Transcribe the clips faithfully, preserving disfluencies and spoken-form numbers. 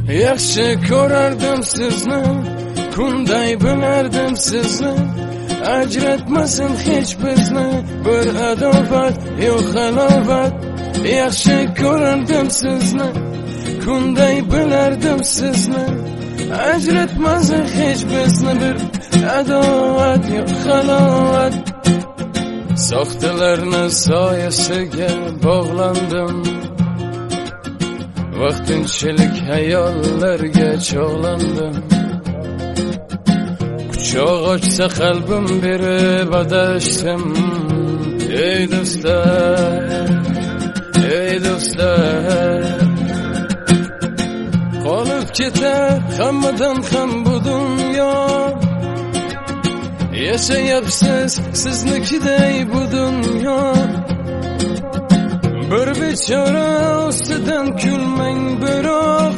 yaxshi ko'rardim sizni, kunday bilardim sizni, ajratmasin hech bizni bir adovat yo'q halovat. Yaxshi ko'rardim sizni, kunday bilardim sizni, ajratmasin hech bizni bir adovat yo'q halovat. Soxtalarni soyasiga bog'landim, vaqtinchalik hayollarga chog'landim. Quchoq ochsa qalbim berib adashdim. Ey do'stlar, ey do'stlar, qolib ketar hammadan ham bu dunyo. Yashayapsiz siznikiday bu dunyo. Bir bechora ustidan kulmang biroq,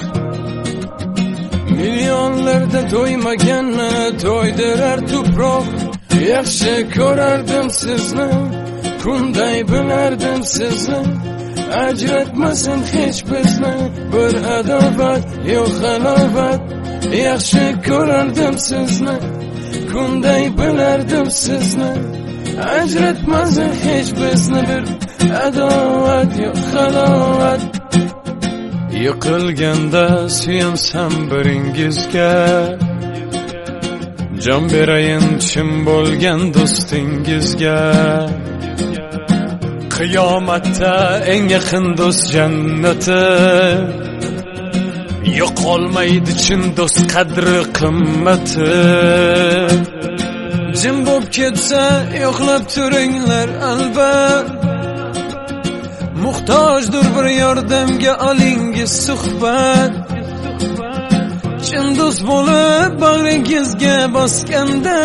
milyonlarda to'ymaganni to'ydirar tuproq. Yaxshi ko'rardim sizni, kunday bilardim sizni, ajratmasin hech bizni bir adovat yo'q halovat. Yaxshi ko'rardim sizni, kunday bilardim sizni, ajratmasin hech bizni bir adovat yo'q halovat. Yiqilganda suyansam biringizga, jon berayin chin bo'lgan do'stingizga. Qiyomatda eng yaqin do'st jannati, yo'qolmaydi chin do'st qadri qimmati. Jim bo'lib ketsa yo'qlab turinglar albat, muhtojdir bir yordamga olingiz suhbat. Chin do'st bo'lib bag'ringizga bosganda,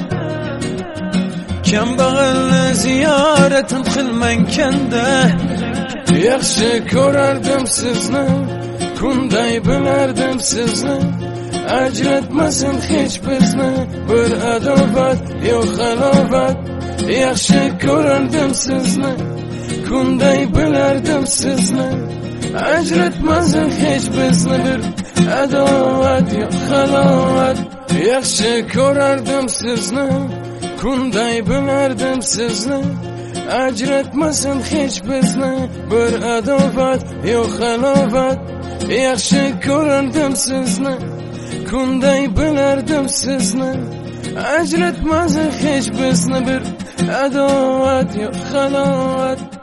kambag'alni ziyoratin qilmang kanda. Yaxshi ko'rardim sizni, kunday bilardim sizni, ajratmasin hech bizni bir adovat yo'q halovat. Yaxshi ko'rardim sizni, kunday bilardim sizni, ajratmasin hech bizni bir adovat yo'q halovat. Yaxshi ko'rardim sizni, kunday bilardim sizni, ajratmasin hech bizni bir adovat yo'q halovat. Yaxshi ko'rardim sizni, kunday bilardim sizni, ajratmasin hech bizni bir adovat yo'q halovat.